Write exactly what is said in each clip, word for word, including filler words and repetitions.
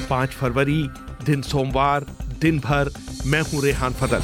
पाँच फरवरी, दिन सोमवार, दिन भर। मैं हूं रेहान फजल।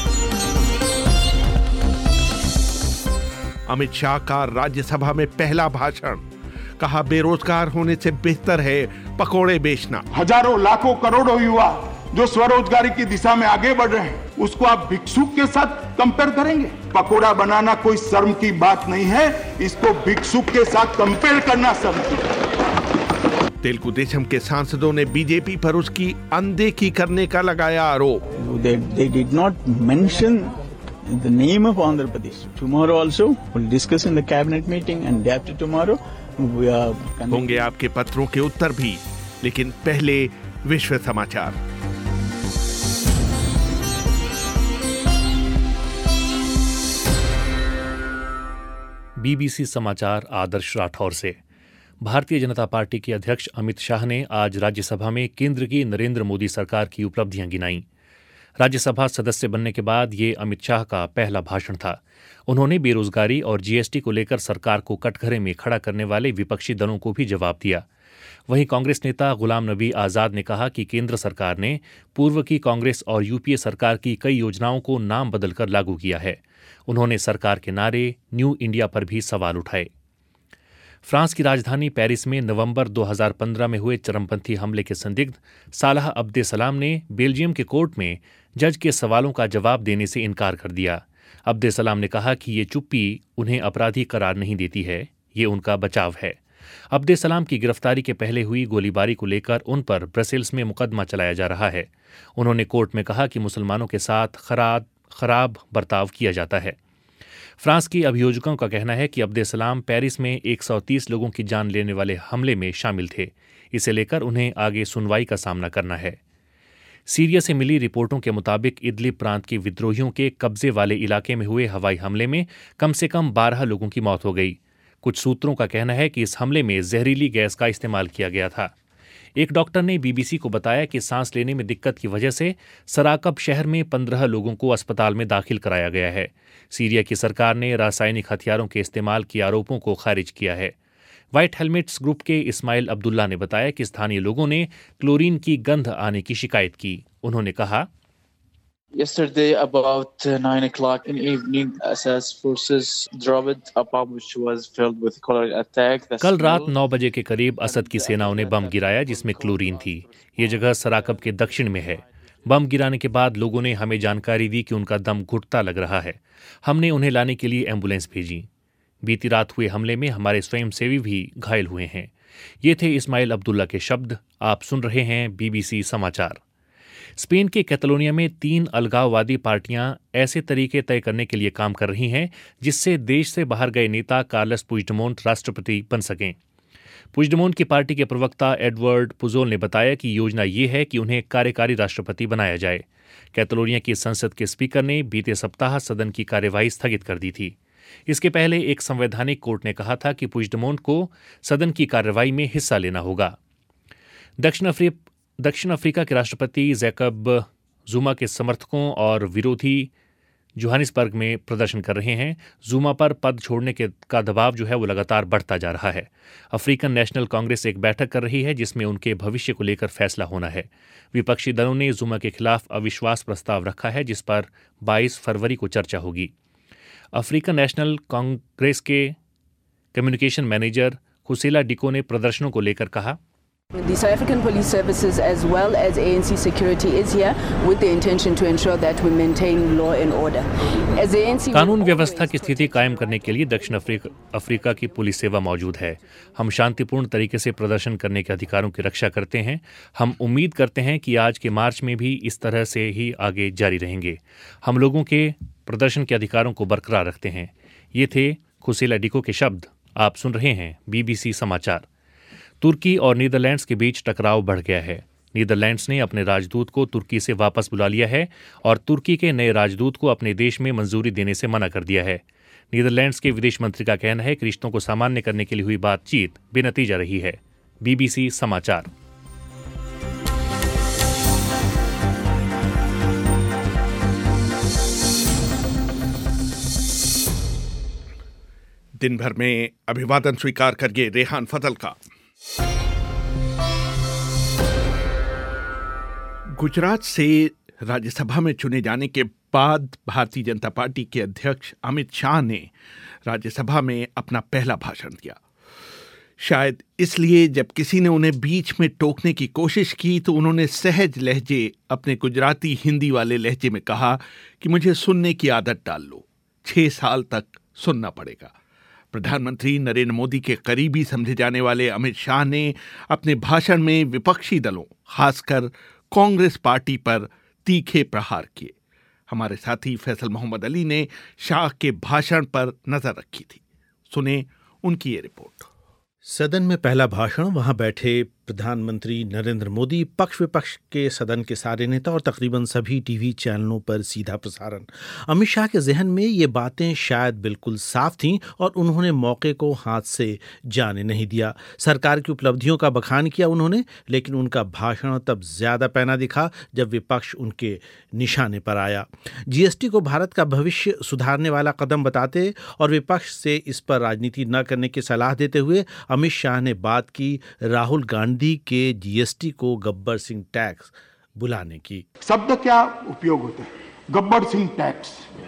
अमित शाह का राज्यसभा में पहला भाषण। कहा, बेरोजगार होने से बेहतर है पकोड़े बेचना। हजारों लाखों करोड़ों युवा जो स्वरोजगारी की दिशा में आगे बढ़ रहे हैं, उसको आप भिक्षुक के साथ कंपेयर करेंगे? पकोड़ा बनाना कोई शर्म की बात नहीं है, इसको भिक्षुक के साथ कंपेयर करना शर्म की। तेलुगु देशम के सांसदों ने बीजेपी पर उसकी अनदेखी करने का लगाया आरोप। They, they did not mention the name of Andhra Pradesh. Tomorrow also we'll discuss in the cabinet meeting, and day after tomorrow we are होंगे आपके पत्रों के उत्तर भी, लेकिन पहले विश्व समाचार। बीबीसी समाचार आदर्श राठौर से। भारतीय जनता पार्टी के अध्यक्ष अमित शाह ने आज राज्यसभा में केंद्र की नरेंद्र मोदी सरकार की उपलब्धियां गिनाईं। राज्यसभा सदस्य बनने के बाद ये अमित शाह का पहला भाषण था। उन्होंने बेरोजगारी और जीएसटी को लेकर सरकार को कटघरे में खड़ा करने वाले विपक्षी दलों को भी जवाब दिया। वहीं कांग्रेस नेता गुलाम नबी आजाद ने कहा कि केंद्र सरकार ने पूर्व की कांग्रेस और यूपीए सरकार की कई योजनाओं को नाम बदलकर लागू किया है। उन्होंने सरकार के नारे न्यू इंडिया पर भी सवाल उठाए। फ्रांस की राजधानी पेरिस में नवंबर दो हज़ार पंद्रह में हुए चरमपंथी हमले के संदिग्ध सालाह अब्देसलाम ने बेल्जियम के कोर्ट में जज के सवालों का जवाब देने से इनकार कर दिया। अब्देसलाम ने कहा कि ये चुप्पी उन्हें अपराधी करार नहीं देती है, ये उनका बचाव है। अब्देसलाम की गिरफ्तारी के पहले हुई गोलीबारी को लेकर उन पर ब्रसेल्स में मुकदमा चलाया जा रहा है। उन्होंने कोर्ट में कहा कि मुसलमानों के साथ खराब खराब बर्ताव किया जाता है। फ्रांस की अभियोजकों का कहना है कि अब्देसलाम पेरिस में एक सौ तीस लोगों की जान लेने वाले हमले में शामिल थे। इसे लेकर उन्हें आगे सुनवाई का सामना करना है। सीरिया से मिली रिपोर्टों के मुताबिक इदलिब प्रांत के विद्रोहियों के कब्जे वाले इलाके में हुए हवाई हमले में कम से कम बारह लोगों की मौत हो गई। कुछ सूत्रों का कहना है कि इस हमले में जहरीली गैस का इस्तेमाल किया गया था। एक डॉक्टर ने बीबीसी को बताया कि सांस लेने में दिक्कत की वजह से सराकब शहर में पंद्रह लोगों को अस्पताल में दाखिल कराया गया है। सीरिया की सरकार ने रासायनिक हथियारों के इस्तेमाल के आरोपों को खारिज किया है। व्हाइट हेलमेट्स ग्रुप के इस्माइल अब्दुल्ला ने बताया कि स्थानीय लोगों ने क्लोरीन की गंध आने की शिकायत की। उन्होंने कहा, Yesterday about nine o'clock in evening, S S forces dropped a bomb which was filled with cholera attack. कल रात नौ बजे के करीब असद की सेनाओं ने बम गिराया जिसमें क्लोरीन थी। ये जगह सराकब के दक्षिण में है। बम गिराने के बाद लोगों ने हमें जानकारी दी कि उनका दम घुटता लग रहा है। हमने उन्हें लाने के लिए एम्बुलेंस भेजी। बीती रात हुए हमले में हमारे स्वयंसेवी भी घायल हुए हैं। ये थे इस्माइल अब्दुल्ला के शब्द। आप सुन रहे हैं बीबीसी समाचार। स्पेन के कैटलोनिया में तीन अलगाववादी पार्टियां ऐसे तरीके तय करने के लिए काम कर रही हैं जिससे देश से बाहर गए नेता कार्लस पुइजडेमोंट राष्ट्रपति बन सकें। पुइजडेमोंट की पार्टी के प्रवक्ता एडवर्ड पुजोल ने बताया कि योजना ये है कि उन्हें कार्यकारी राष्ट्रपति बनाया जाए। कैटलोनिया की संसद के स्पीकर ने बीते सप्ताह सदन की कार्यवाही स्थगित कर दी थी। इसके पहले एक संवैधानिक कोर्ट ने कहा था कि पुइजडेमोंट को सदन की कार्यवाही में हिस्सा लेना होगा। दक्षिण अफ्रीका दक्षिण अफ्रीका के राष्ट्रपति जैकब जुमा के समर्थकों और विरोधी जोहानिसबर्ग में प्रदर्शन कर रहे हैं। जुमा पर पद छोड़ने के का दबाव जो है वो लगातार बढ़ता जा रहा है। अफ्रीकन नेशनल कांग्रेस एक बैठक कर रही है जिसमें उनके भविष्य को लेकर फैसला होना है। विपक्षी दलों ने जुमा के खिलाफ अविश्वास प्रस्ताव रखा है जिस पर बाईस फरवरी को चर्चा होगी। अफ्रीकन नेशनल कांग्रेस के कम्युनिकेशन मैनेजर खुसेला डिको ने प्रदर्शनों को लेकर कहा, The South African Police Services as well as A N C security is here with the intention to ensure that we maintain law and order. As A N C कानून व्यवस्था की स्थिति कायम करने के लिए दक्षिण अफ्रीका अफ्रीका की पुलिस सेवा मौजूद है। हम शांतिपूर्ण तरीके से प्रदर्शन करने के अधिकारों की रक्षा करते हैं। हम उम्मीद करते हैं कि आज के मार्च में भी इस तरह से ही आगे जारी रहेंगे। हम लोगों के प्रदर्शन के अधिकारों को बरकरार रखते हैं। ये थे खुसेला डिको के शब्द। आप सुन रहे हैं बीबीसी समाचार। तुर्की और नीदरलैंड्स के बीच टकराव बढ़ गया है। नीदरलैंड्स ने अपने राजदूत को तुर्की से वापस बुला लिया है और तुर्की के नए राजदूत को अपने देश में मंजूरी देने से मना कर दिया है। नीदरलैंड्स के विदेश मंत्री का कहना है कि रिश्तों को सामान्य करने के लिए हुई बातचीत बेनतीजा रही है। बीबीसी समाचार। दिन भर में अभिवादन स्वीकार करिए रेहान फजल का। गुजरात से राज्यसभा में चुने जाने के बाद भारतीय जनता पार्टी के अध्यक्ष अमित शाह ने राज्यसभा में अपना पहला भाषण दिया। शायद इसलिए जब किसी ने उन्हें बीच में टोकने की कोशिश की तो उन्होंने सहज लहजे अपने गुजराती हिंदी वाले लहजे में कहा कि मुझे सुनने की आदत डाल लो, छह साल तक सुनना पड़ेगा। प्रधानमंत्री नरेंद्र मोदी के करीबी समझे जाने वाले अमित शाह ने अपने भाषण में विपक्षी दलों, खासकर कांग्रेस पार्टी पर तीखे प्रहार किए। हमारे साथी फैसल मोहम्मद अली ने शाह के भाषण पर नजर रखी थी। सुने उनकी ये रिपोर्ट। सदन में पहला भाषण वहां बैठे प्रधानमंत्री नरेंद्र मोदी, पक्ष विपक्ष के सदन के सारे नेता और तकरीबन सभी टीवी चैनलों पर सीधा प्रसारण। अमित शाह के जहन में ये बातें शायद बिल्कुल साफ थीं और उन्होंने मौके को हाथ से जाने नहीं दिया। सरकार की उपलब्धियों का बखान किया उन्होंने, लेकिन उनका भाषण तब ज्यादा पैना दिखा जब विपक्ष उनके निशाने पर आया। जीएसटी को भारत का भविष्य सुधारने वाला कदम बताते और विपक्ष से इस पर राजनीति न करने की सलाह देते हुए अमित शाह ने बात की राहुल गांधी के जीएसटी को गब्बर सिंह टैक्स बुलाने की। शब्द क्या उपयोग होते हैं? गब्बर सिंह टैक्स।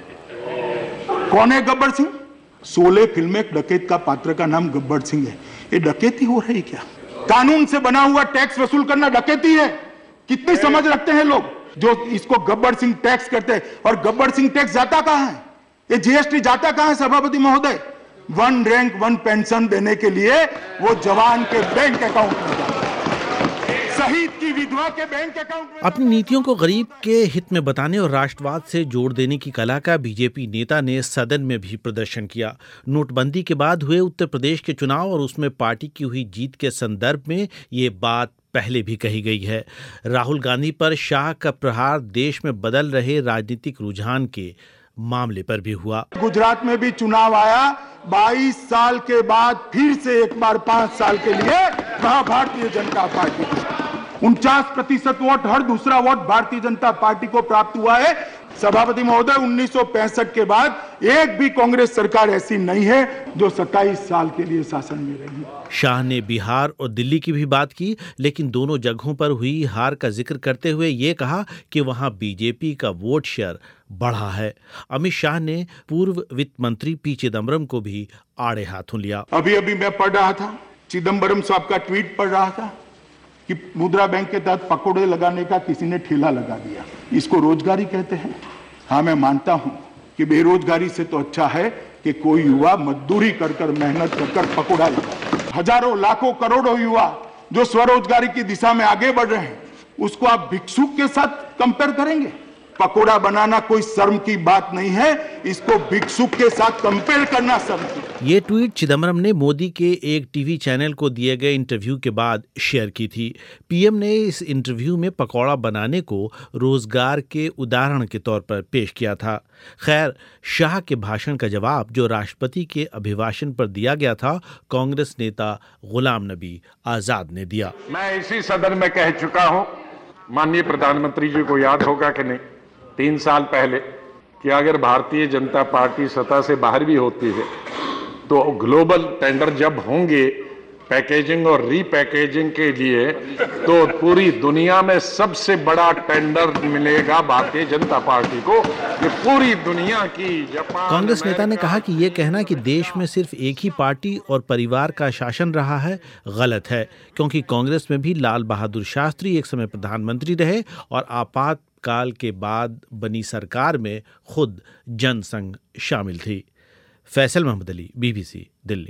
कौन है गब्बर सिंह? शोले फिल्म में एक डकैत का पात्र का नाम गब्बर सिंह है। ये डकैती हो रही क्या? कानून से बना हुआ टैक्स वसूल करना डकैती है? कितनी समझ रखते हैं लोग जो इसको गब्बर सिंह टैक्स करते हैं? और गब्बर सिंह टैक्स जाता कहां है? ये जीएसटी जाता कहां है सभापति महोदय? वन रैंक वन पेंशन देने के लिए वो जवान के बैंक अकाउंट में जाता है, शहीद की विधवा के बैंक अकाउंट में। अपनी नीतियों को गरीब के हित में बताने और राष्ट्रवाद से जोड़ देने की कला का बीजेपी नेता ने सदन में भी प्रदर्शन किया। नोटबंदी के बाद हुए उत्तर प्रदेश के चुनाव और उसमें पार्टी की हुई जीत के संदर्भ में ये बात पहले भी कही गई है। राहुल गांधी पर शाह का प्रहार देश में बदल रहे राजनीतिक रुझान के मामले पर भी हुआ। गुजरात में भी चुनाव आया, बाईस साल के बाद फिर से एक बार पांच साल के लिए वहां भारतीय जनता पार्टी उनचास प्रतिशत वोट, हर दूसरा वोट भारतीय जनता पार्टी को प्राप्त हुआ है। सभापति महोदय, उन्नीस सौ पैंसठ के बाद एक भी कांग्रेस सरकार ऐसी नहीं है जो सत्ताईस साल के लिए शासन में रही। शाह ने बिहार और दिल्ली की भी बात की, लेकिन दोनों जगहों पर हुई हार का जिक्र करते हुए ये कहा कि वहां बीजेपी का वोट शेयर बढ़ा है। अमित शाह ने पूर्व वित्त मंत्री पी चिदम्बरम को भी आड़े हाथों लिया। अभी अभी मैं पढ़ रहा था, चिदम्बरम साहब का ट्वीट पढ़ रहा था कि मुद्रा बैंक के तहत पकौड़े लगाने का किसी ने ठेला लगा दिया। इसको रोजगारी कहते हैं? हाँ, मैं मानता हूं कि बेरोजगारी से तो अच्छा है कि कोई युवा मजदूरी कर कर मेहनत कर कर पकौड़ा लगा। हजारों लाखों करोड़ों युवा जो स्वरोजगारी की दिशा में आगे बढ़ रहे हैं, उसको आप भिक्षुक के साथ कंपेयर करेंगे? पकोड़ा बनाना कोई शर्म की बात नहीं है, इसको भिक्षुक के साथ कंपेयर करना शर्म की। ये ट्वीट चिदम्बरम ने मोदी के एक टीवी चैनल को दिए गए इंटरव्यू के बाद शेयर की थी। पीएम ने इस इंटरव्यू में पकौड़ा बनाने को रोजगार के उदाहरण के तौर पर पेश किया था। खैर, शाह के भाषण का जवाब जो राष्ट्रपति के अभिभाषण पर दिया गया था, कांग्रेस नेता गुलाम नबी आजाद ने दिया। मैं इसी सदन में कह चुका हूं, माननीय प्रधानमंत्री जी को याद होगा कि नहीं, तीन साल पहले, कि अगर भारतीय जनता पार्टी सत्ता से बाहर भी होती है तो ग्लोबल टेंडर जब होंगे पैकेजिंग और रीपैकेजिंग के लिए, तो पूरी दुनिया में सबसे बड़ा टेंडर मिलेगा भारतीय जनता पार्टी को। ये पूरी दुनिया की जापान। कांग्रेस नेता ने कहा कि ये कहना कि देश में सिर्फ एक ही पार्टी और परिवार का शासन रहा है गलत है, क्योंकि कांग्रेस में भी लाल बहादुर शास्त्री एक समय प्रधानमंत्री रहे और आपात काल के बाद बनी सरकार में खुद जनसंघ शामिल थी। फैसल मोहम्मद अली, बीबीसी दिल्ली।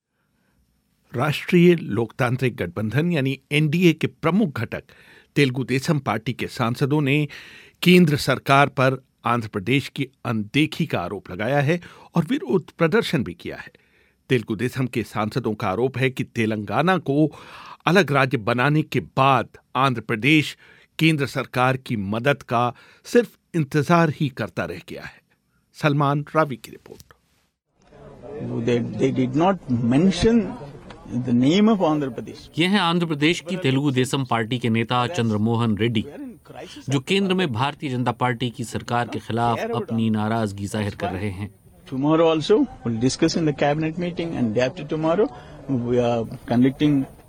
राष्ट्रीय लोकतांत्रिक गठबंधन यानी एनडीए के प्रमुख घटक तेलुगु देशम पार्टी के सांसदों ने केंद्र सरकार पर आंध्र प्रदेश की अनदेखी का आरोप लगाया है और विरोध प्रदर्शन भी किया है। तेलुगु देशम के सांसदों का आरोप है कि तेलंगाना को अलग राज्य बनाने के बाद आंध्र प्रदेश केंद्र सरकार की मदद का सिर्फ इंतजार ही करता रह गया है। सलमान रावी की report. They, they did not mention the name of Andhra Pradesh. ये हैं आंध्र प्रदेश की तेलुगु देशम पार्टी के नेता चंद्रमोहन रेड्डी, जो केंद्र में भारतीय जनता पार्टी की सरकार के खिलाफ अपनी नाराजगी जाहिर कर रहे हैं। Tomorrow also we'll discuss in the cabinet meeting, and day after tomorrow we are conducting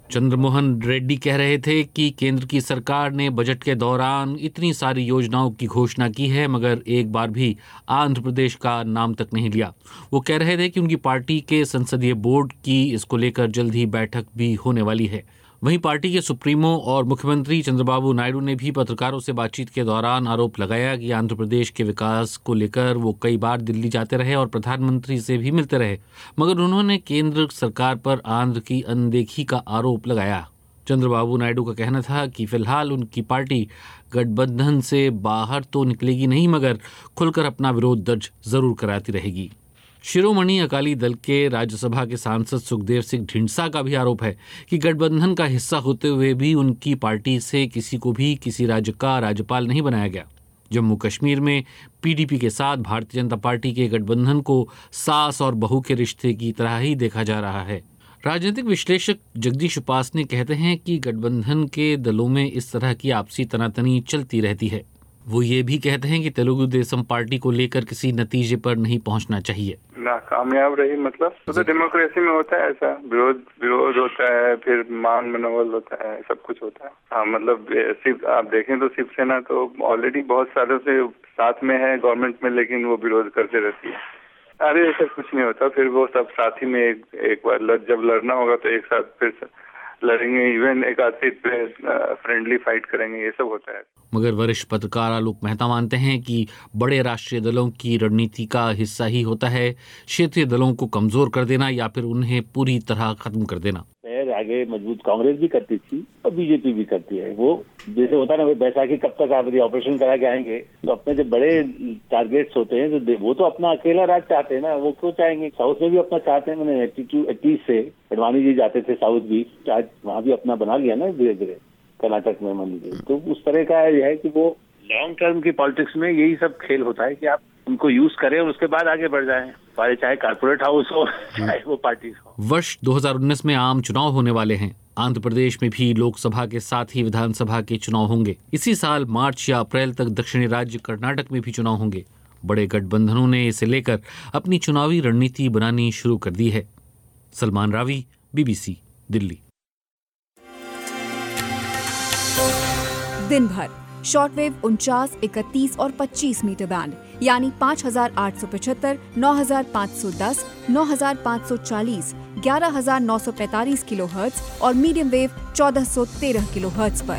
Chandramohan Reddy कह रहे थे कि केंद्र की सरकार ने बजट के दौरान इतनी सारी योजनाओं की घोषणा की है मगर एक बार भी आंध्र प्रदेश का नाम तक नहीं लिया। वो कह रहे थे कि उनकी पार्टी के संसदीय बोर्ड की इसको लेकर जल्द ही बैठक भी होने वाली है। वहीं पार्टी के सुप्रीमो और मुख्यमंत्री चंद्रबाबू नायडू ने भी पत्रकारों से बातचीत के दौरान आरोप लगाया कि आंध्र प्रदेश के विकास को लेकर वो कई बार दिल्ली जाते रहे और प्रधानमंत्री से भी मिलते रहे, मगर उन्होंने केंद्र सरकार पर आंध्र की अनदेखी का आरोप लगाया। चंद्रबाबू नायडू का कहना था कि फिलहाल उनकी पार्टी गठबंधन से बाहर तो निकलेगी नहीं मगर खुलकर अपना विरोध दर्ज जरूर कराती रहेगी। शिरोमणि अकाली दल के राज्यसभा के सांसद सुखदेव सिंह ढींडसा का भी आरोप है कि गठबंधन का हिस्सा होते हुए भी उनकी पार्टी से किसी को भी किसी राज्य का राज्यपाल नहीं बनाया गया। जम्मू कश्मीर में पीडीपी के साथ भारतीय जनता पार्टी के गठबंधन को सास और बहू के रिश्ते की तरह ही देखा जा रहा है। राजनीतिक विश्लेषक जगदीश उपासने कहते हैं कि गठबंधन के दलों में इस तरह की आपसी तनातनी चलती रहती है। वो ये भी कहते हैं कि तेलुगु देशम पार्टी को लेकर किसी नतीजे पर नहीं पहुंचना चाहिए। ना कामयाब रही मतलब तो, तो डेमोक्रेसी में होता है ऐसा, विरोध विरोध होता है, फिर मान मनोबल होता है, सब कुछ होता है। हाँ मतलब सिर्फ आप देखें तो शिवसेना तो ऑलरेडी बहुत सालों से साथ में है गवर्नमेंट में, लेकिन वो विरोध करते रहती है। अरे ऐसा कुछ नहीं होता, फिर वो सब साथ ही में एक, एक बार लड़, जब लड़ना होगा तो एक साथ फिर लड़ेंगे, इवन एक आध सीट पे फ्रेंडली फाइट करेंगे, ये सब होता है। मगर वरिष्ठ पत्रकार आलोक मेहता मानते हैं कि बड़े राष्ट्रीय दलों की रणनीति का हिस्सा ही होता है क्षेत्रीय दलों को कमजोर कर देना या फिर उन्हें पूरी तरह खत्म कर देना। आगे मजबूत कांग्रेस भी करती थी और बीजेपी भी करती है। वो जैसे होता है ना, बैसाखी कब तक आप ऑपरेशन करा के आएंगे, तो अपने जो बड़े टारगेट्स होते हैं तो वो तो अपना अकेला राज चाहते हैं ना, वो क्यों चाहेंगे। साउथ में भी अपना चाहते हैं, मैंने एट्टी से अडवाणी जी जाते थे साउथ भी, आज वहाँ भी अपना बना लिया ना धीरे धीरे कर्नाटक में मान लीजिए। तो उस तरह का यह है कि वो लॉन्ग टर्म की पॉलिटिक्स में यही सब खेल होता है कि आप उनको यूज करें और उसके बाद आगे बढ़ जाएं, चाहे कारपोरेट हाउस हो चाहे वो पार्टी हो। वर्ष दो हज़ार उन्नीस में आम चुनाव होने वाले हैं। आंध्र प्रदेश में भी लोकसभा के साथ ही विधानसभा के चुनाव होंगे। इसी साल मार्च या अप्रैल तक दक्षिणी राज्य कर्नाटक में भी चुनाव होंगे। बड़े गठबंधनों ने इसे लेकर अपनी चुनावी रणनीति बनानी शुरू कर दी है। सलमान रावी, बीबीसी, दिल्ली। दिन भर शॉर्टवेव उनचास, इकतीस और पच्चीस मीटर बैंड यानी पाँच हजार आठ सौ पचहत्तर, नौ हजार पाँच सौ दस, नौ हजार पाँच सौ चालीस, ग्यारह हजार नौ सौ पैंतालीस किलोहर्ट्ज और मीडियम वेव चौदह सौ तेरह किलोहर्ट्ज पर।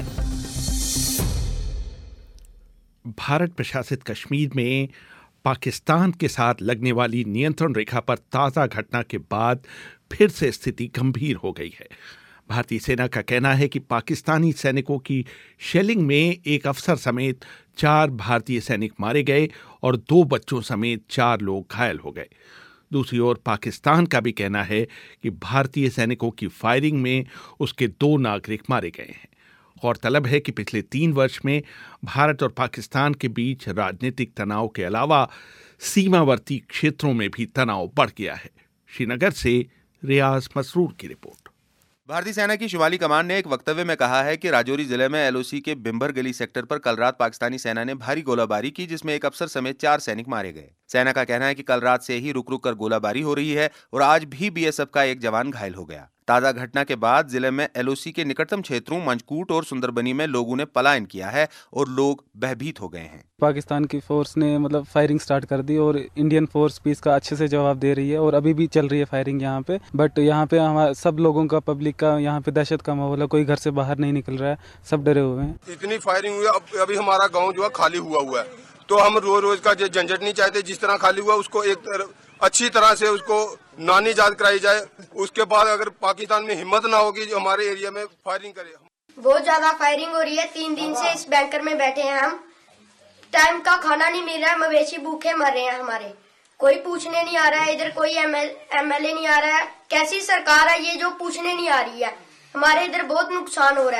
भारत प्रशासित कश्मीर में पाकिस्तान के साथ लगने वाली नियंत्रण रेखा पर ताज़ा घटना के बाद फिर से स्थिति गंभीर हो गई है। भारतीय सेना का कहना है कि पाकिस्तानी सैनिकों की शेलिंग में एक अफसर समेत चार भारतीय सैनिक मारे गए और दो बच्चों समेत चार लोग घायल हो गए। दूसरी ओर पाकिस्तान का भी कहना है कि भारतीय सैनिकों की फायरिंग में उसके दो नागरिक मारे गए हैं। गौरतलब है कि पिछले तीन वर्ष में भारत और पाकिस्तान के बीच राजनीतिक तनाव के अलावा सीमावर्ती क्षेत्रों में भी तनाव बढ़ गया है। श्रीनगर से रियाज मसरूर की रिपोर्ट। भारतीय सेना की शुमाली कमान ने एक वक्तव्य में कहा है कि राजौरी जिले में एलओसी के बिम्बर गली सेक्टर पर कल रात पाकिस्तानी सेना ने भारी गोलाबारी की, जिसमें एक अफसर समेत चार सैनिक मारे गए। सेना का कहना है कि कल रात से ही रुक रुक कर गोलाबारी हो रही है और आज भी बीएसएफ का एक जवान घायल हो गया। ताजा घटना के बाद जिले में एलओसी के निकटतम क्षेत्रों मंचकूट और सुंदरबनी में लोगों ने पलायन किया है और लोग भयभीत हो गए हैं। पाकिस्तान की फोर्स ने मतलब फायरिंग स्टार्ट कर दी और इंडियन फोर्स भी इसका अच्छे से जवाब दे रही है और अभी भी चल रही है फायरिंग यहाँ पे। बट यहाँ पे हमारे सब लोगों का, पब्लिक का यहाँ पे दहशत का माहौल है, कोई घर से बाहर नहीं निकल रहा है, सब डरे हुए हैं। इतनी फायरिंग हुई, अब अभी हमारा गाँव जो है खाली हुआ हुआ है, तो हम रोज रोज का झंझट नहीं चाहते। जिस तरह खाली हुआ उसको एक अच्छी तरह से उसको नानी याद कराई जाए। उसके बाद अगर पाकिस्तान में हिम्मत ना होगी जो हमारे एरिया में फायरिंग करे। बहुत ज्यादा फायरिंग हो रही है, तीन दिन से इस बैंकर में बैठे हैं हम, टाइम का खाना नहीं मिल रहा है, मवेशी भूखे मर रहे हैं हमारे, कोई पूछने नहीं आ रहा है। इधर कोई एमएलए नहीं आ रहा है। कैसी सरकार है ये जो पूछने नहीं आ रही है। हमारे इधर बहुत नुकसान हो रहा है।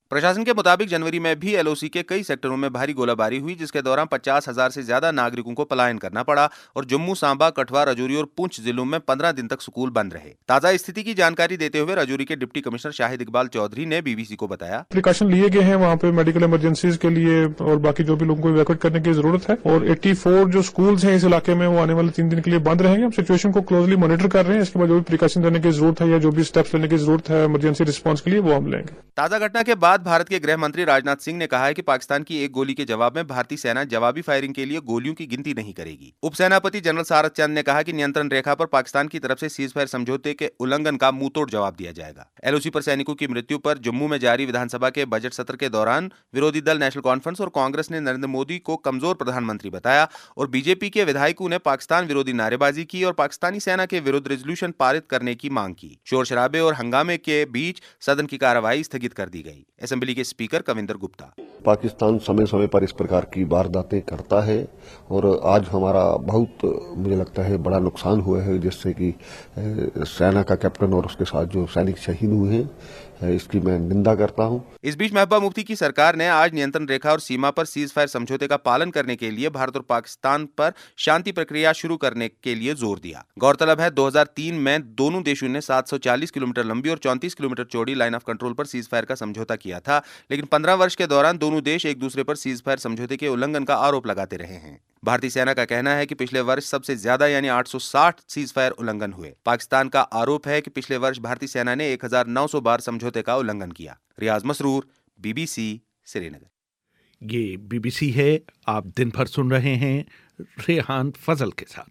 प्रशासन के मुताबिक जनवरी में भी एलओसी के कई सेक्टरों में भारी गोलाबारी हुई, जिसके दौरान पचास हजार से ज्यादा नागरिकों को पलायन करना पड़ा और जम्मू, सांबा, कठुआ, राजौरी और पुंछ जिलों में पंद्रह दिन तक स्कूल बंद रहे। ताजा स्थिति की जानकारी देते हुए राजौरी के डिप्टी कमिश्नर शाहिद इकबाल चौधरी ने बीबीसी को बताया, प्रिकॉशन लिए गए हैं वहाँ पे मेडिकल इमरजेंसीज के लिए और बाकी जो भी लोगों को इवैक्यूएट करने की जरूरत है। और चौरासी जो स्कूल्स हैं इस इलाके में वो आने वाले तीन दिन के लिए बंद रहेंगे। हम सिचुएशन को क्लोजली मॉनिटर कर रहे हैं। इसके बाद जो भी प्रिकॉशन लेने की जरूरत है या जो भी स्टेप्स लेने की जरूरत है इमरजेंसी रिस्पांस के लिए वो हम लेंगे। ताजा घटना के बाद भारत के गृह मंत्री राजनाथ सिंह ने कहा है कि पाकिस्तान की एक गोली के जवाब में भारतीय सेना जवाबी फायरिंग के लिए गोलियों की गिनती नहीं करेगी। उपसेनापति जनरल सारद चंद ने कहा कि नियंत्रण रेखा पर पाकिस्तान की तरफ से सीज फायर समझौते के उल्लंघन का मुंहतोड़ जवाब दिया जाएगा। एलओसी पर सैनिकों की मृत्यु पर जम्मू में जारी विधानसभा के बजट सत्र के दौरान विरोधी दल नेशनल कॉन्फ्रेंस और कांग्रेस ने नरेंद्र मोदी को कमजोर प्रधानमंत्री बताया और बीजेपी के विधायकों ने पाकिस्तान विरोधी नारेबाजी की और पाकिस्तानी सेना के विरुद्ध रेजोल्यूशन पारित करने की मांग की। शोर शराबे और हंगामे के बीच सदन की कार्यवाही स्थगित कर दी गई। असेंबली के स्पीकर कविंदर गुप्ता, पाकिस्तान समय समय पर इस प्रकार की वारदातें करता है और आज हमारा बहुत मुझे लगता है बड़ा नुकसान हुआ है, जिससे कि सेना का कैप्टन और उसके साथ जो सैनिक शहीद हुए हैं, इसकी मैं निंदा करता हूं। इस बीच महबूबा मुफ्ती की सरकार ने आज नियंत्रण रेखा और सीमा पर सीज फायर समझौते का पालन करने के लिए भारत और पाकिस्तान पर शांति प्रक्रिया शुरू करने के लिए जोर दिया। गौरतलब है दो हज़ार तीन में दोनों देशों ने सात सौ चालीस किलोमीटर लंबी और चौंतीस किलोमीटर चौड़ी लाइन ऑफ कंट्रोल पर सीज फायर का समझौता किया था, लेकिन पंद्रह वर्ष के दौरान दोनों देश एक दूसरे पर सीज फायर समझौते के उल्लंघन का आरोप लगाते रहे हैं। भारतीय सेना का कहना है कि पिछले वर्ष सबसे ज्यादा यानी आठ सौ साठ सीज फायर उल्लंघन हुए। पाकिस्तान का आरोप है कि पिछले वर्ष भारतीय सेना ने एक हज़ार नौ सौ बार समझौते का उल्लंघन किया। रियाज मसरूर, बीबीसी, श्रीनगर। ये बीबीसी है, आप दिन भर सुन रहे हैं रेहान फजल के साथ।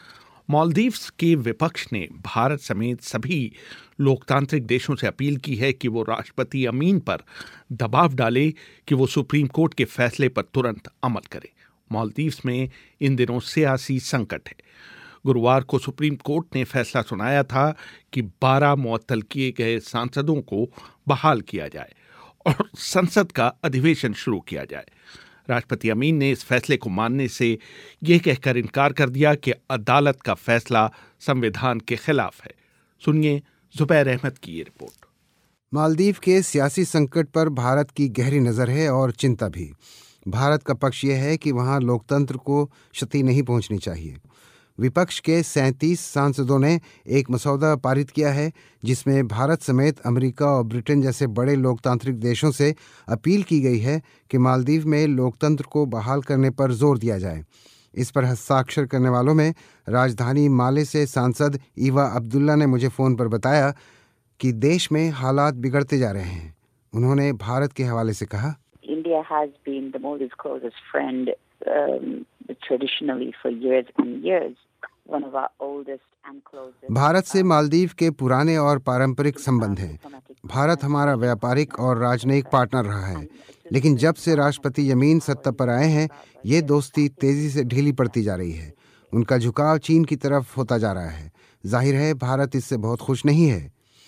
मालदीव्स के विपक्ष ने भारत समेत सभी लोकतांत्रिक देशों से अपील की है कि वो राष्ट्रपति अमीन पर दबाव डाले कि वो सुप्रीम कोर्ट के फैसले पर तुरंत अमल करे। मालदीव्स में इन दिनों सियासी संकट है। गुरुवार को सुप्रीम कोर्ट ने फैसला सुनाया था कि बारह मुअत्तल किए गए सांसदों को बहाल किया जाए और संसद का अधिवेशन शुरू किया जाए। राष्ट्रपति अमीन ने इस फैसले को मानने से यह कहकर इनकार कर दिया कि अदालत का फैसला संविधान के खिलाफ है। सुनिए जुबैर अहमद की ये रिपोर्ट। मालदीव के सियासी संकट पर भारत की गहरी नज़र है और चिंता भी। भारत का पक्ष यह है कि वहाँ लोकतंत्र को क्षति नहीं पहुँचनी चाहिए। विपक्ष के सैंतीस सांसदों ने एक मसौदा पारित किया है जिसमें भारत समेत अमेरिका और ब्रिटेन जैसे बड़े लोकतांत्रिक देशों से अपील की गई है कि मालदीव में लोकतंत्र को बहाल करने पर जोर दिया जाए। इस पर हस्ताक्षर करने वालों में राजधानी माले से सांसद ईवा अब्दुल्ला ने मुझे फ़ोन पर बताया कि देश में हालात बिगड़ते जा रहे हैं। उन्होंने भारत के हवाले से कहा, India has been the Maldives' closest friend um, traditionally for years and years. One of our oldest and closest. Bharat से मालदीव के पुराने और पारंपरिक संबंध हैं। भारत हमारा व्यापारिक और राजनयिक पार्टनर रहा है, लेकिन जब से राष्ट्रपति यमीन सत्ता पर आए हैं, ये दोस्ती तेजी से ढीली पड़ती जा रही है। उनका झुकाव चीन की तरफ होता जा रहा है। जाहिर है भारत इससे बहुत खुश नहीं है।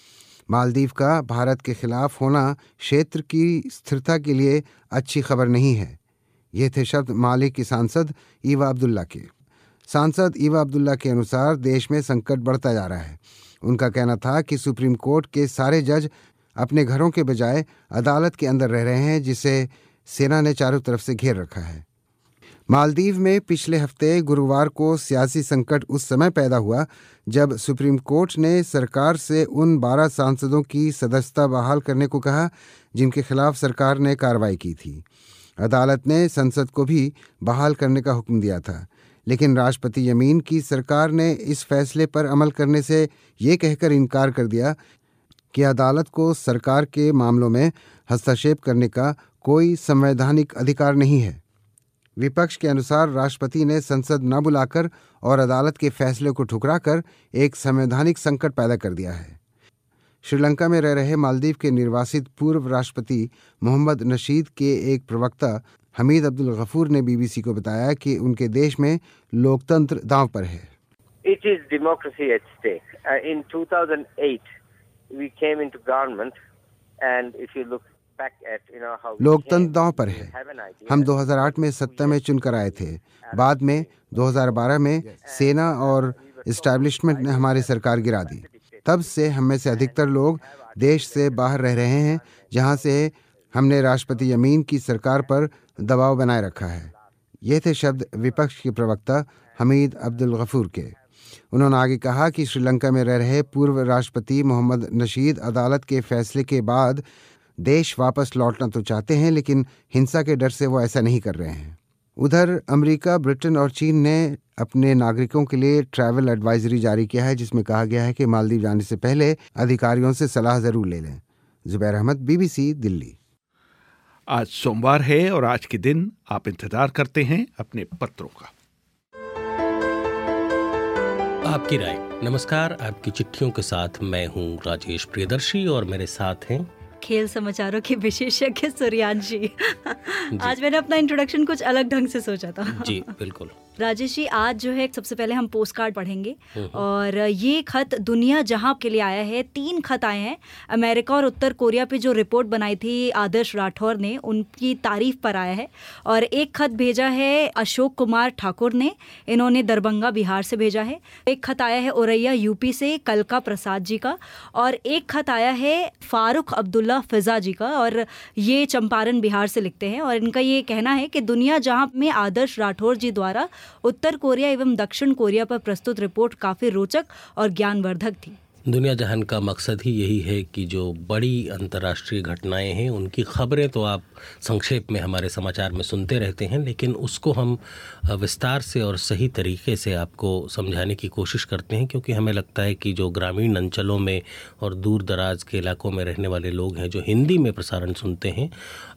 मालदीव का भारत के खिलाफ होना क्षेत्र की स्थिरता के लिए अच्छी खबर नहीं है। ये थे शब्द माले के सांसद ईवा अब्दुल्ला के। सांसद ईवा अब्दुल्ला के अनुसार देश में संकट बढ़ता जा रहा है। उनका कहना था कि सुप्रीम कोर्ट के सारे जज अपने घरों के बजाय अदालत के अंदर रह रहे हैं, जिसे सेना ने चारों तरफ से घेर रखा है। मालदीव में पिछले हफ्ते गुरुवार को सियासी संकट उस समय पैदा हुआ जब सुप्रीम कोर्ट ने सरकार से उन बारह सांसदों की सदस्यता बहाल करने को कहा जिनके खिलाफ सरकार ने कार्रवाई की थी। अदालत ने संसद को भी बहाल करने का हुक्म दिया था, लेकिन राष्ट्रपति यमीन की सरकार ने इस फैसले पर अमल करने से ये कहकर इनकार कर दिया कि अदालत को सरकार के मामलों में हस्तक्षेप करने का कोई संवैधानिक अधिकार नहीं है। विपक्ष के अनुसार राष्ट्रपति ने संसद न बुलाकर और अदालत के फैसले को ठुकराकर एक संवैधानिक संकट पैदा कर दिया है। श्रीलंका में रह रहे मालदीव के निर्वासित पूर्व राष्ट्रपति मोहम्मद नशीद के एक प्रवक्ता हमीद अब्दुल गफूर ने बीबीसी को बताया कि उनके देश में लोकतंत्र दांव पर है। It is democracy at stake. Uh, in two thousand eight, we came into government, and if you look लोकतंत्र दांव पर है। हम दो हज़ार आठ में सत्ता में चुनकर आए थे। बाद में दो हज़ार बारह में सेना और एस्टैब्लिशमेंट ने हमारी सरकार गिरा दी। तब से हम में से अधिकतर लोग देश से बाहर रह रहे हैं, जहां से हमने राष्ट्रपति यमीन की सरकार पर दबाव बनाए रखा है। ये थे शब्द विपक्ष के प्रवक्ता हमीद अब्दुल गफूर के। उन्होंने आगे कहा कि श्रीलंका में रह रहे पूर्व राष्ट्रपति मोहम्मद नशीद अदालत के फैसले के बाद देश वापस लौटना तो चाहते हैं, लेकिन हिंसा के डर से वो ऐसा नहीं कर रहे हैं। उधर अमेरिका, ब्रिटेन और चीन ने अपने नागरिकों के लिए ट्रैवल एडवाइजरी जारी किया है, जिसमें कहा गया है कि मालदीव जाने से पहले अधिकारियों से सलाह जरूर ले लें। जुबैर अहमद, बीबीसी दिल्ली। आज सोमवार है और आज के दिन आप इंतजार करते हैं अपने पत्रों का। आपकी राय। नमस्कार, आपकी चिट्ठियों के साथ मैं हूं राजेश प्रियदर्शी और मेरे साथ हैं खेल समाचारों के विशेषज्ञ सूर्यांशी। आज मैंने अपना इंट्रोडक्शन कुछ अलग ढंग से सोचा था। जी बिल्कुल। राजेश जी, आज जो है सबसे पहले हम पोस्ट कार्ड पढ़ेंगे और ये खत दुनिया जहां के लिए आया है। तीन खत आए हैं। अमेरिका और उत्तर कोरिया पे जो रिपोर्ट बनाई थी आदर्श राठौर ने, उनकी तारीफ पर आया है। और एक खत भेजा है अशोक कुमार ठाकुर ने, इन्होंने दरभंगा बिहार से भेजा है। एक खत आया है औरैया यूपी से कलका प्रसाद जी का, और एक खत आया है फारूक अब्दुल्ला फिजा जी का, और ये चंपारण बिहार से लिखते हैं। और इनका ये कहना है कि दुनिया जहां में आदर्श राठौर जी द्वारा उत्तर कोरिया एवं दक्षिण कोरिया पर प्रस्तुत रिपोर्ट काफी रोचक और ज्ञानवर्धक थी। दुनिया जहान का मकसद ही यही है कि जो बड़ी अंतर्राष्ट्रीय घटनाएं हैं उनकी खबरें तो आप संक्षेप में हमारे समाचार में सुनते रहते हैं, लेकिन उसको हम विस्तार से और सही तरीके से आपको समझाने की कोशिश करते हैं, क्योंकि हमें लगता है कि जो ग्रामीण अंचलों में और दूर दराज के इलाकों में रहने वाले लोग हैं जो हिंदी में प्रसारण सुनते हैं,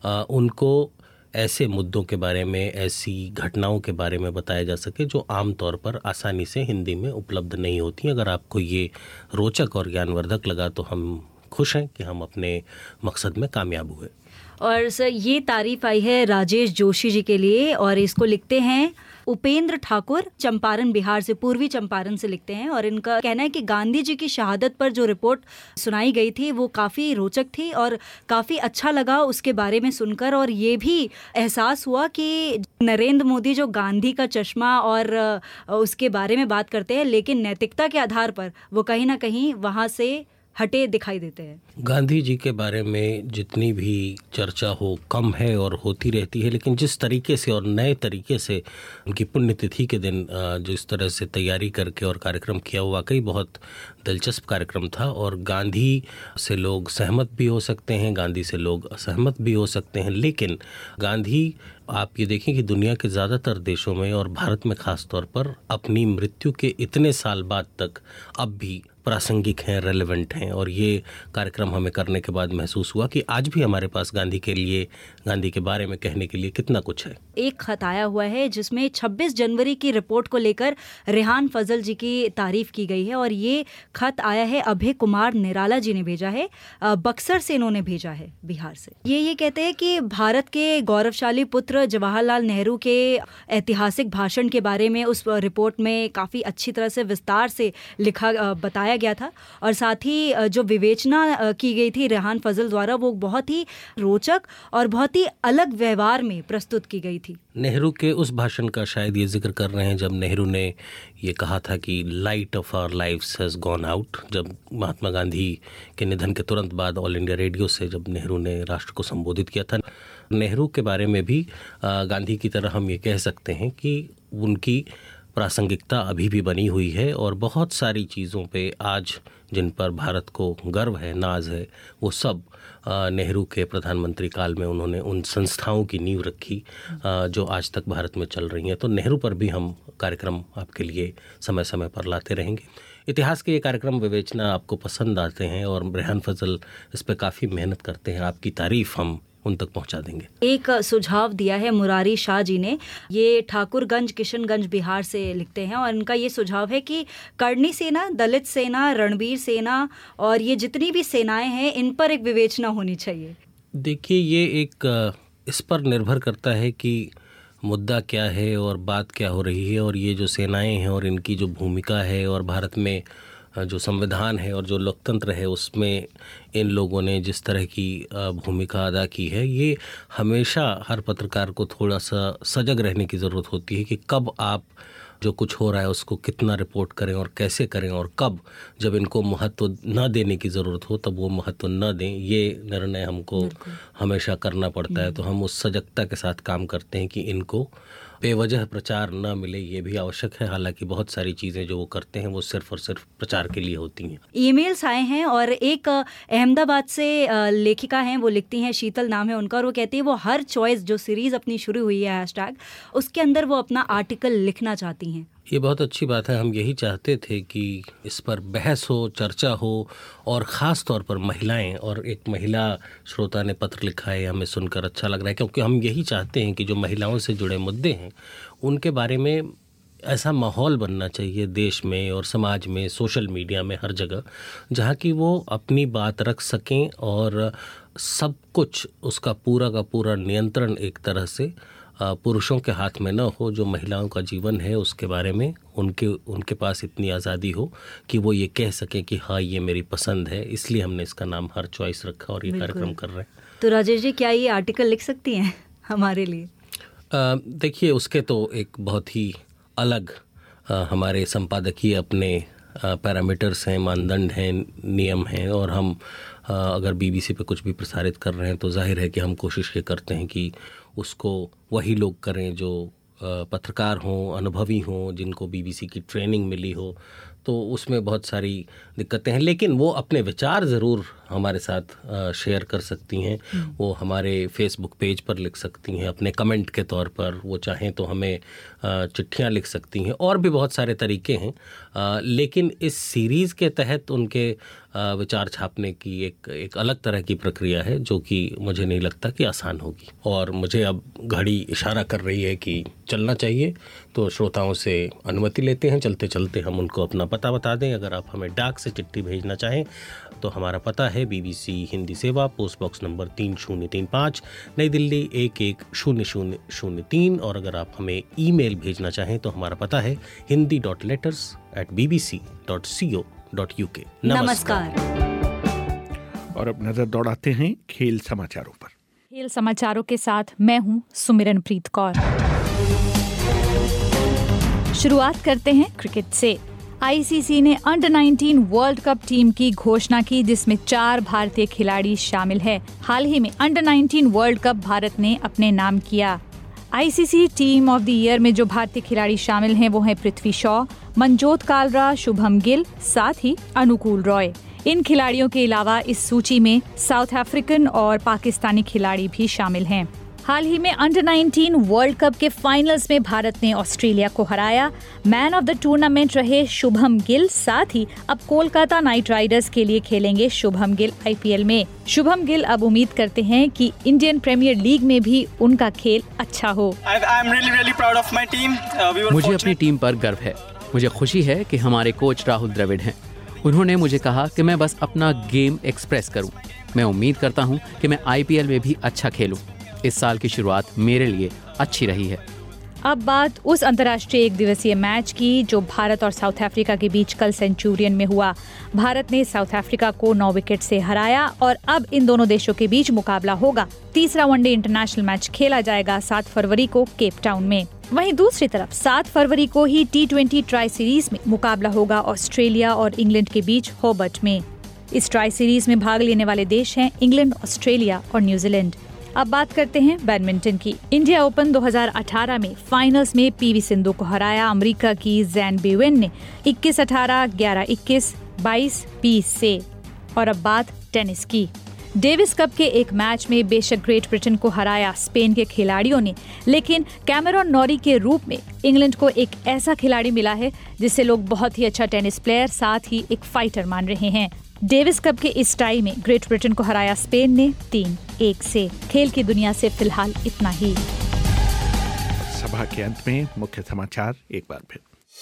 उनको ऐसे मुद्दों के बारे में, ऐसी घटनाओं के बारे में बताया जा सके जो आमतौर पर आसानी से हिंदी में उपलब्ध नहीं होती। अगर आपको ये रोचक और ज्ञानवर्धक लगा तो हम खुश हैं कि हम अपने मकसद में कामयाब हुए। और सर, ये तारीफ आई है राजेश जोशी जी के लिए, और इसको लिखते हैं उपेंद्र ठाकुर, चंपारण बिहार से, पूर्वी चंपारण से लिखते हैं। और इनका कहना है कि गांधी जी की शहादत पर जो रिपोर्ट सुनाई गई थी वो काफ़ी रोचक थी और काफ़ी अच्छा लगा उसके बारे में सुनकर। और ये भी एहसास हुआ कि नरेंद्र मोदी जो गांधी का चश्मा और उसके बारे में बात करते हैं, लेकिन नैतिकता के आधार पर वो कहीं ना कहीं वहाँ से हटे दिखाई देते हैं। गांधी जी के बारे में जितनी भी चर्चा हो कम है और होती रहती है, लेकिन जिस तरीके से और नए तरीके से उनकी पुण्यतिथि के दिन जो इस तरह से तैयारी करके और कार्यक्रम किया, वो वाकई बहुत दिलचस्प कार्यक्रम था। और गांधी से लोग सहमत भी हो सकते हैं, गांधी से लोग असहमत भी हो सकते हैं, लेकिन गांधी, आप ये देखें कि दुनिया के ज़्यादातर देशों में और भारत में ख़ास तौर पर अपनी मृत्यु के इतने साल बाद तक अब भी प्रासंगिक हैं, रेलेवेंट हैं। और ये कार्यक्रम हमें करने के बाद महसूस हुआ कि आज भी हमारे पास गांधी के लिए, गांधी के बारे में कहने के लिए कितना कुछ है। एक खत आया हुआ है जिसमें छब्बीस जनवरी की रिपोर्ट को लेकर रेहान फजल जी की तारीफ की गई है। और ये खत आया है अभय कुमार निराला जी ने भेजा है, बक्सर से इन्होंने भेजा है, बिहार से। ये ये कहते हैं कि भारत के गौरवशाली पुत्र जवाहरलाल नेहरू के ऐतिहासिक भाषण के बारे में उस रिपोर्ट में काफ़ी अच्छी तरह से विस्तार से लिखा बताया गया था। और साथ ही जो विवेचना की गई थी रेहान फजल द्वारा, वो बहुत ही रोचक और बहुत ही अलग व्यवहार में प्रस्तुत की गई थी। नेहरू के उस भाषण का शायद ये जिक्र कर रहे हैं जब नेहरू ने ये कहा था कि light of our lives has gone out, जब महात्मा गांधी के निधन के तुरंत बाद ऑल इंडिया रेडियो से जब नेहरू ने राष्ट्र को संबोधित किया था। नेहरू के बारे में भी गांधी की तरह हम ये कह सकते हैं कि उनकी प्रासंगिकता अभी भी बनी हुई है, और बहुत सारी चीज़ों पे आज जिन पर भारत को गर्व है, नाज है, वो सब नेहरू के प्रधानमंत्री काल में उन्होंने उन संस्थाओं की नींव रखी जो आज तक भारत में चल रही हैं। तो नेहरू पर भी हम कार्यक्रम आपके लिए समय समय पर लाते रहेंगे। इतिहास के ये कार्यक्रम विवेचना आपको पसंद आते हैं और रेहान फजल इस पर काफ़ी मेहनत करते हैं, आपकी तारीफ हम उन तक पहुंचा देंगे। एक सुझाव दिया है मुरारी शाह जी ने, ये ठाकुरगंज किशनगंज बिहार से लिखते हैं। और इनका ये सुझाव है कि कर्णी सेना, दलित सेना, रणबीर सेना और ये जितनी भी सेनाएं हैं, इन पर एक विवेचना होनी चाहिए। देखिए, ये एक इस पर निर्भर करता है कि मुद्दा क्या है और बात क्या हो रही है, और ये जो सेनाएं हैं और इनकी जो भूमिका है, और भारत में जो संविधान है और जो लोकतंत्र है उसमें इन लोगों ने जिस तरह की भूमिका अदा की है, ये हमेशा हर पत्रकार को थोड़ा सा सजग रहने की ज़रूरत होती है कि कब आप जो कुछ हो रहा है उसको कितना रिपोर्ट करें और कैसे करें, और कब जब इनको महत्व न देने की ज़रूरत हो तब वो महत्व न दें, ये निर्णय हमको हमेशा करना पड़ता है। तो हम उस सजगता के साथ काम करते हैं कि इनको बेवजह प्रचार न मिले, ये भी आवश्यक है। हालांकि बहुत सारी चीज़ें जो वो करते हैं वो सिर्फ और सिर्फ प्रचार के लिए होती हैं। ईमेल्स आए हैं और एक अहमदाबाद से लेखिका हैं, वो लिखती हैं, शीतल नाम है उनका, और वो कहती है वो हर चॉइस जो सीरीज़ अपनी शुरू हुई है हैशटैग, उसके अंदर वो अपना आर्टिकल लिखना चाहती हैं। ये बहुत अच्छी बात है। हम यही चाहते थे कि इस पर बहस हो, चर्चा हो, और ख़ास तौर पर महिलाएं, और एक महिला श्रोता ने पत्र लिखा है, हमें सुनकर अच्छा लग रहा है, क्योंकि हम यही चाहते हैं कि जो महिलाओं से जुड़े मुद्दे हैं उनके बारे में ऐसा माहौल बनना चाहिए देश में और समाज में, सोशल मीडिया में, हर जगह, जहाँ की वो अपनी बात रख सकें और सब कुछ उसका पूरा का पूरा नियंत्रण एक तरह से पुरुषों के हाथ में न हो। जो महिलाओं का जीवन है उसके बारे में उनके उनके पास इतनी आज़ादी हो कि वो ये कह सकें कि हाँ ये मेरी पसंद है। इसलिए हमने इसका नाम हर चॉइस रखा और ये कार्यक्रम कर रहे हैं। तो राजेश जी, क्या ये आर्टिकल लिख सकती हैं हमारे लिए? देखिए, उसके तो एक बहुत ही अलग आ, हमारे संपादकीय अपने पैरामीटर्स हैं, मानदंड हैं, नियम हैं, और हम आ, अगर बीबीसी पे कुछ भी प्रसारित कर रहे हैं तो जाहिर है कि हम कोशिश ये करते हैं कि उसको वही लोग करें जो पत्रकार हों, अनुभवी हों, जिनको बीबीसी की ट्रेनिंग मिली हो। तो उसमें बहुत सारी दिक्कतें हैं, लेकिन वो अपने विचार ज़रूर हमारे साथ शेयर कर सकती हैं। वो हमारे फेसबुक पेज पर लिख सकती हैं, अपने कमेंट के तौर पर वो चाहें तो हमें चिट्ठियां लिख सकती हैं, और भी बहुत सारे तरीके हैं। लेकिन इस सीरीज़ के तहत उनके विचार छापने की एक एक अलग तरह की प्रक्रिया है जो कि मुझे नहीं लगता कि आसान होगी। और मुझे अब घड़ी इशारा कर रही है कि चलना चाहिए, तो श्रोताओं से अनुमति लेते हैं। चलते चलते हम उनको अपना पता बता दें। अगर आप हमें डाक से चिट्ठी भेजना चाहें तो हमारा पता है बीबीसी हिंदी सेवा, पोस्ट बॉक्स नंबर तीन शून्य तीन पाँच, नई दिल्ली एक एक शून्य शून्य शून्य तीन। और अगर आप हमें ईमेल भेजना चाहें तो हमारा पता है Hindi dot letters at B B C dot C O dot U K. नमस्कार। और अब नजर दौड़ाते हैं खेल समाचारों पर। खेल समाचारों के साथ मैं हूं सुमिरनप्रीत कौर। शुरुआत करते हैं क्रिकेट से। आईसीसी ने under nineteen World Cup team की घोषणा की, जिसमें चार भारतीय खिलाड़ी शामिल है। हाल ही में under nineteen World Cup Bharat ने अपने नाम किया। ICC team of the year में जो भारतीय खिलाड़ी शामिल हैं वो हैं पृथ्वी शॉ, मनजोत कालरा, शुभम गिल, साथ ही अनुकूल रॉय। इन खिलाड़ियों के अलावा इस सूची में साउथ अफ्रीकन और पाकिस्तानी खिलाड़ी भी शामिल हैं। हाल ही में अंडर नाइनटीन वर्ल्ड कप के फाइनल्स में भारत ने ऑस्ट्रेलिया को हराया। मैन ऑफ द टूर्नामेंट रहे शुभम गिल, साथ ही अब कोलकाता नाइट राइडर्स के लिए खेलेंगे शुभम गिल आईपीएल में। शुभम गिल अब उम्मीद करते हैं कि इंडियन प्रीमियर लीग में भी उनका खेल अच्छा हो। मुझे अपनी टीम पर गर्व है। मुझे खुशी है कि हमारे कोच राहुल द्रविड़ हैं। उन्होंने मुझे कहा कि मैं बस अपना गेम एक्सप्रेस करूं। मैं उम्मीद करता हूं कि मैं आईपीएल में भी अच्छा खेलूं। इस साल की शुरुआत मेरे लिए अच्छी रही है। अब बात उस अंतर्राष्ट्रीय एक दिवसीय मैच की जो भारत और साउथ अफ्रीका के बीच कल सेंचुरियन में हुआ। भारत ने साउथ अफ्रीका को नौ विकेट से हराया और अब इन दोनों देशों के बीच मुकाबला होगा। तीसरा वनडे इंटरनेशनल मैच खेला जाएगा सात फरवरी को केप टाउन में। वहीं दूसरी तरफ सात फरवरी को ही टी ट्वेंटी ट्राई सीरीज में मुकाबला होगा ऑस्ट्रेलिया और इंग्लैंड के बीच होबर्ट में। इस ट्राई सीरीज में भाग लेने वाले देश हैं इंग्लैंड, ऑस्ट्रेलिया और न्यूजीलैंड। अब बात करते हैं बैडमिंटन की। इंडिया ओपन दो हज़ार अठारह में फाइनल्स में पीवी सिंधु को हराया अमेरिका की जैन बेवेन ने इक्कीस अठारह, ग्यारह इक्कीस, बाईस बीस से। और अब बात टेनिस की। डेविस कप के एक मैच में बेशक ग्रेट ब्रिटेन को हराया स्पेन के खिलाड़ियों ने, लेकिन कैमेरॉन नॉरी के रूप में इंग्लैंड को एक ऐसा खिलाड़ी मिला है जिसे लोग बहुत ही अच्छा टेनिस प्लेयर, साथ ही एक फाइटर मान रहे हैं। डेविस कप के इस टाई में ग्रेट ब्रिटेन को हराया स्पेन ने तीन एक से। खेल की दुनिया से फिलहाल इतना ही। सभा के अंत में मुख्य समाचार एक बार फिर।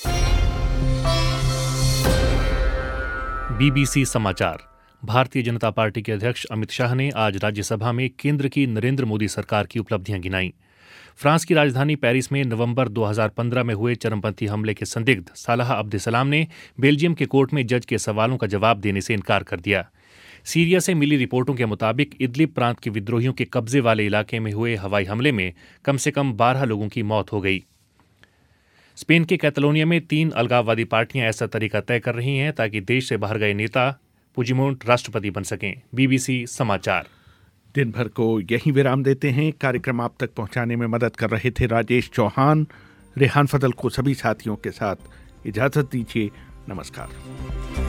बीबीसी समाचार। भारतीय जनता पार्टी के अध्यक्ष अमित शाह ने आज राज्यसभा में केंद्र की नरेंद्र मोदी सरकार की उपलब्धियां गिनाई। फ्रांस की राजधानी पेरिस में नवंबर दो हज़ार पंद्रह में हुए चरमपंथी हमले के संदिग्ध सालाह अब्दुसलाम ने बेल्जियम के कोर्ट में जज के सवालों का जवाब देने से इनकार कर दिया। सीरिया से मिली रिपोर्टों के मुताबिक इदलिब प्रांत के विद्रोहियों के कब्जे वाले इलाके में हुए हवाई हमले में कम से कम बारह लोगों की मौत हो गई। स्पेन के कैटलोनिया में तीन अलगाववादी पार्टियां ऐसा तरीका तय कर रही हैं ताकि देश से बाहर गए नेता पुजिमोंट राष्ट्रपति बन सकें। बीबीसी समाचार। दिन भर को यहीं विराम देते हैं। कार्यक्रम आप तक पहुंचाने में मदद कर रहे थे राजेश चौहान। रेहान फजल को सभी साथियों के साथ इजाजत दीजिए। नमस्कार।